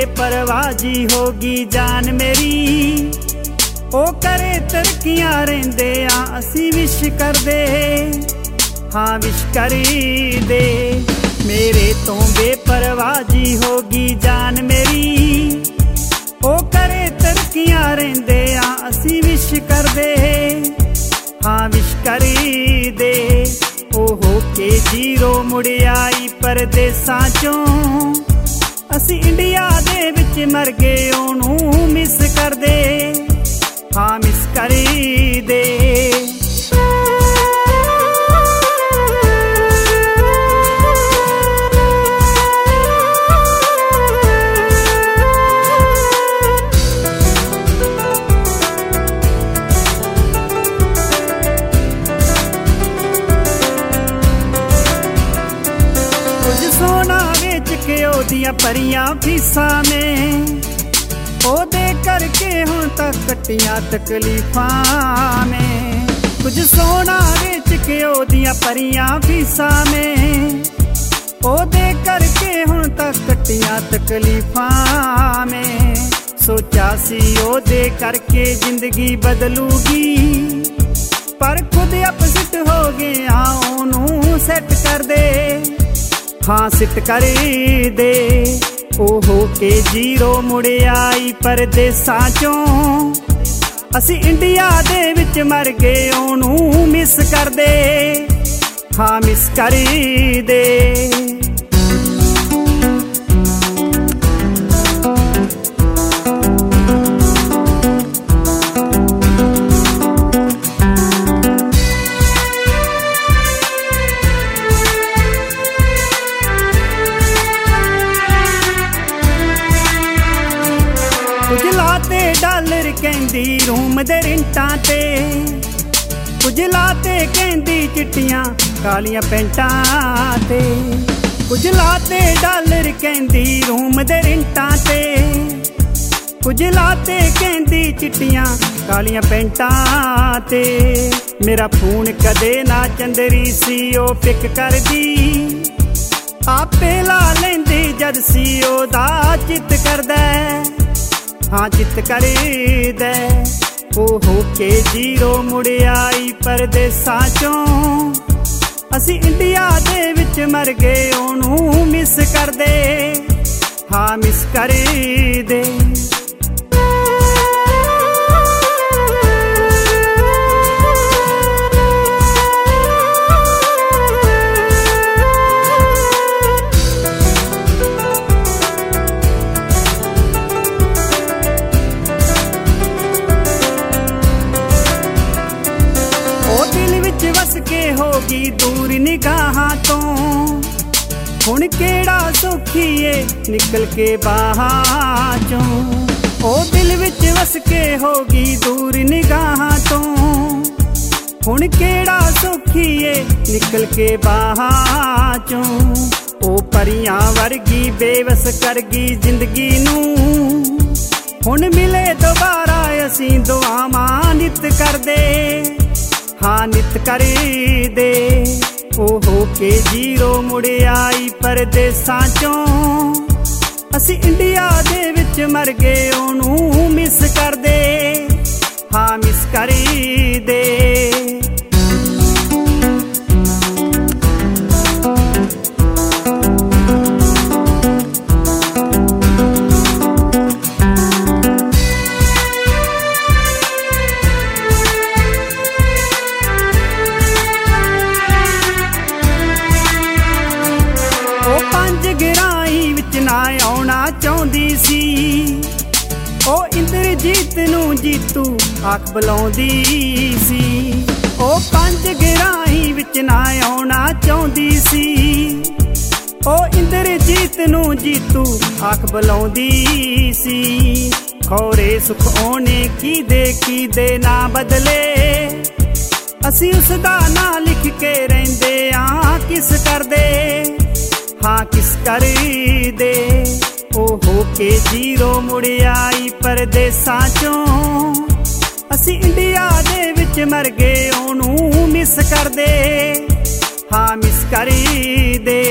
बेपरवाह जी होगी जान मेरी। ओ करे तरक्कियां रहिंदे आ असी विश करदे, हाँ विश करी दे। मेरे तो बेपरवाह जी होगी जान मेरी। ओ करे तरक्कियां रहिंदे आ असी विश करदे, हाँ विश करी दे। ओ हो के जीरो मुड़ आई परदेसां चों, असी इंडिया दे विच मर गए ओनू मिस करदे, हाँ मिस करी दे। सोना बेच के ओदियां परियां फीसां में, ओदे करके हुण तक कट्टियां तकलीफां में। कुछ सोना बेच के ओदियां परियां फीसां में, ओदे करके हुण तक कट्टियां तकलीफां में। सोचा सी ओदे करके जिंदगी बदलूगी, पर खुद अपसेट हो गया ओनू सेट कर दे, हाँ सिट करी दे। ओ हो के जीरो मुड़ आई परदेसां चों, असी इंडिया दे विच मर गए ओनू मिस करदे, हाँ मिस करी दे। कुछ लाते डॉलर कहंदी रूम दे रेंटां ते, कुछ लाते कहंदी चिट्टियां कालियां पेंटां ते। कुछ लाते डॉलर कहंदी रूम दे रेंटां ते, कुछ लाते कहंदी चिट्टियां कालियां पेंटां ते। मेरा फोन कदे ना चंदरी सी ओ पिक करदी, आपे ला लेंदी जद सी ओदा चित करदा, हाँ चित करी दे। ओ हो के जीरो मुड़ आई परदेसां चों, असी इंडिया दे विच मर गए ओनू मिस करदे, हाँ मिस करी दे। वस के होगी दूर निगाहां तो, हुण केड़ा सौखी ए निकल के बाहां चों। ओ दिल विच वस के होगी दूर निगाहां तो, हुण केड़ा सौखी ए निकल के बाहां चों। ओ परियां वर्गी बेवस करगी जिंदगी नू, हुण मिले दोबारा असी दुआवां नित करदे, हाँ नित करी दे। ओ हो के जीरो मुड़ आई परदेसां चों, असी इंडिया दे विच मर गए ओनू मिस करदे, हाँ मिस करी दे। ना आउणा चाहुंदी सी, ओ इंद्रजीत नू जीतू आख बुलाउंदी सी। ओ पंज गिराही विच ना आउणा चाहुंदी सी, ओ इंद्रजीत नू जीतू आख बुलाउंदी सी। खौरे सुख ओने की दे ना बदले, असी उसदा ना लिख के रहिंदे आ किस करदे, हाँ किस करी दे। ओ हो के जीरो मुड़ आई परदेसां चों, असी इंडिया दे विच मर गए ओनू मिस करदे, हाँ मिस करी दे।